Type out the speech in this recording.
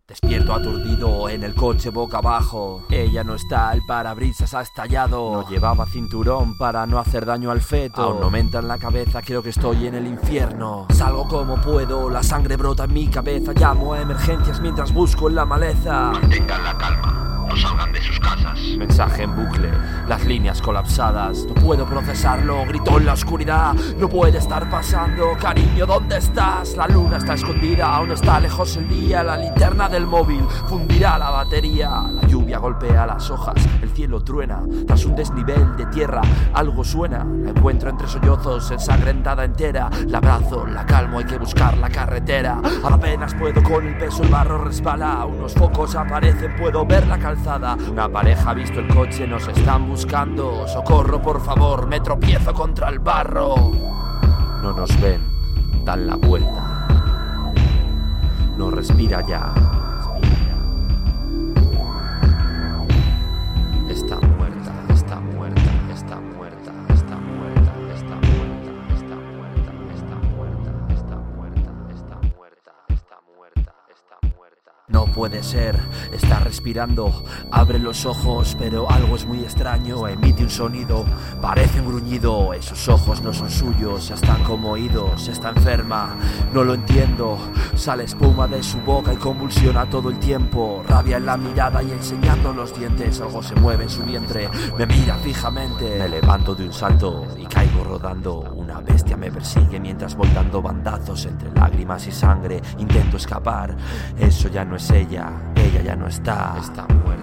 Despierto aturdido en el coche boca abajo. Ella no está, el parabrisas ha estallado. No llevaba cinturón para no hacer daño al feto. Aún no me entra en la cabeza, creo que estoy en el infierno. Salgo como puedo, la sangre brota en mi cabeza. Llamo a emergencias mientras busco en la maleza. Mantengan la calma, no salgan de sus casas. Mensaje en bucle, las líneas colapsadas. No puedo procesarlo, grito en la oscuridad. No puede estar pasando, cariño, ¿dónde estás? La luna está escondida, aún está lejos el día. La linterna del móvil fundirá la batería. La lluvia golpea las hojas, el cielo truena. Tras un desnivel de tierra, algo suena. La encuentro entre sollozos, ensangrentada entera. La abrazo, la calmo, hay que buscar la carretera. Apenas puedo con el peso, el barro resbala. Unos focos aparecen, puedo ver la calzada. Una pareja ha visto el coche, nos están buscando. Socorro, por favor, me tropiezo contra el barro. No nos ven, dan la vuelta. No respira ya. Está muerta, está muerta, está muerta, está muerta, está muerta, está muerta, está muerta, está muerta, está muerta, está muerta, está muerta. No puede ser, está respirando. Abre los ojos, pero algo es muy extraño. Emite un sonido, parece un gruñido. Esos ojos no son suyos, están como oídos. Está enferma, no lo entiendo. Sale espuma de su boca y convulsiona todo el tiempo. Rabia en la mirada y enseñando los dientes. Algo se mueve en su vientre, me mira fijamente. Me levanto de un salto y caigo rodando. Una bestia me persigue mientras voy dando bandazos entre lágrimas y sangre. Intento escapar, eso ya no es ella ya no está. Está muerta.